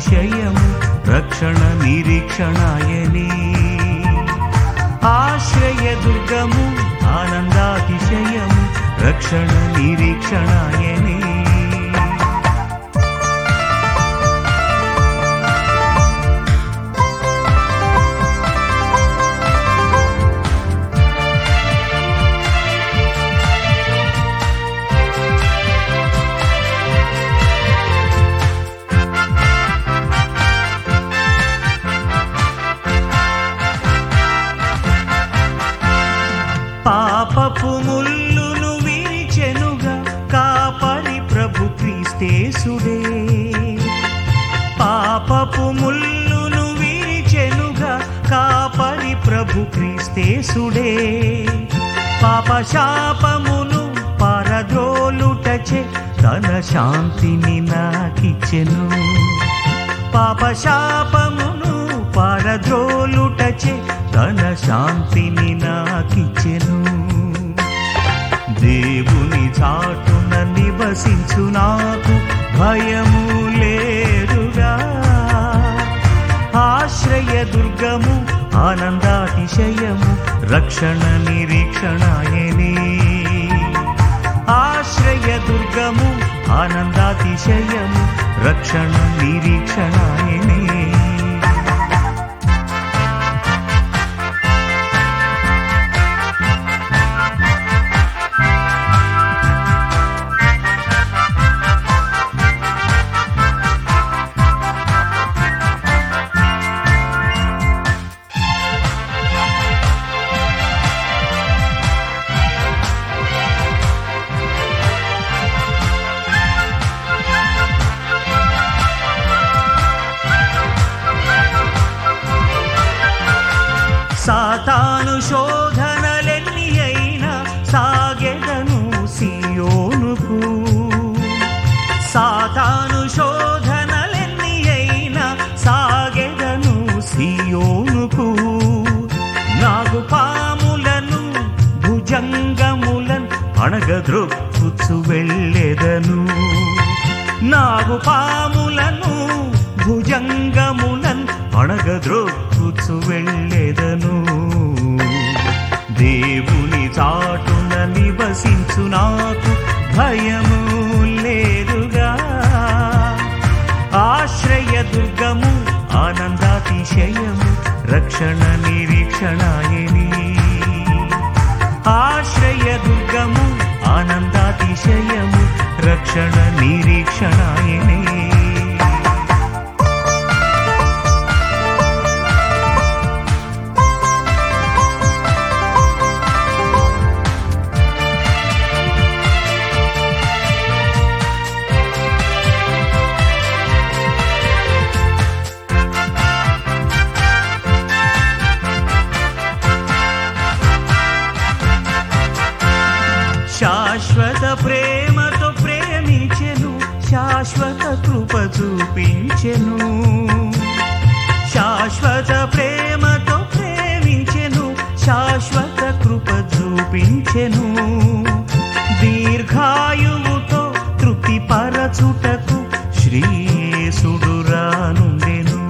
ఆనందాతిశయము రక్షణ నిరీక్షణాయనే. ఆశ్రయదుర్గము ఆనందాతిశయము రక్షణ నిరీక్షణాయనే. పాపపు ముల్లును విరిచెనుగా కాపరి ప్రభు క్రీస్తేసుడే. పాపపు ముల్లును విరిచెనుగా కాపరి ప్రభు క్రీస్తేసుడే. పాప శాపమును పరద్రోలుటచే తన శాంతిని నాకిచ్చెను. పాప శాపమును పరద్రోలుటచే తన శాంతిని నాకిచ్చెను. దేవుని చాటున నివసించు నాకు భయము లేదుగా. ఆశ్రయదుర్గము ఆనందాతిశయము రక్షణ నిరీక్షణాయనే. ఆశ్రయదుర్గము ఆనందాతిశయము రక్షణ నిరీక్షణాయనే. సాతాను శోధనలెన్ని అయినా సాగెదను సియోనుకు. సాతాను శోధనలెన్ని అయినా సాగెదను సియోనుకు. నాగు పాములను భుజంగములను అణగద్రొక్కుచు వెళ్ళెదను. నాగు పాములను భుజంగములను అణగద్రొక్కుచు వెళ్ళెదను. దేవుని చాటున నివసించు నాకు భయము లేదుగా. ఆశ్రయదుర్గము ఆనందాతిశయము రక్షణ నిరీక్షణాయనే. ఆశ్రయదుర్గము ఆనందాతిశయము రక్షణ నిరీక్షణాయనే. శాశ్వత ప్రేమతో ప్రేమించెను, శాశ్వత కృప చూపించెను. శాశ్వత ప్రేమతో ప్రేమించెను, శాశ్వత కృప చూపించెను. దీర్ఘాయువుతో తృప్తిపరచుటకు శ్రీయేసుడు రానుండెను.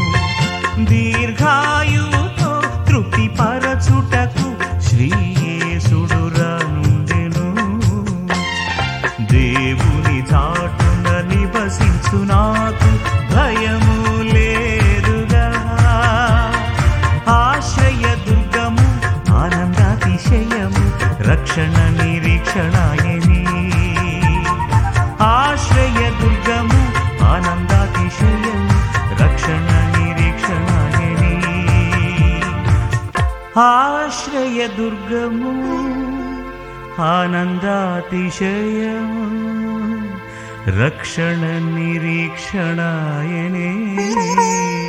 దీర్ఘాయువుతో తృప్తిపరచుటకు శ్రీయేసుడు రానుండెను. దేవుని చాటున నివసించు నాకు భయము లేదుగా. ఆశ్రయదుర్గము ఆనందాతిశయము రక్షణ నిరీక్షణాయనే. ఆశ్రయదుర్గము ఆనందాతిశయము రక్షణ నిరీక్షణాయనే. ఆశ్రయదుర్గము ఆనందాతిశయము రక్షణ నిరీక్షణాయనే.